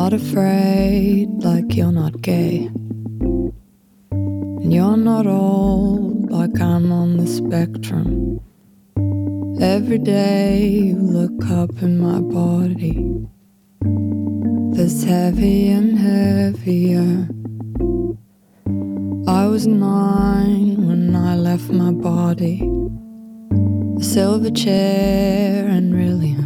not afraid, like you're not gay. And you're not old, like I'm on the spectrum. Every day you look up in my body, that's heavy and heavier. I was 9 when I left my body, a silver chair and really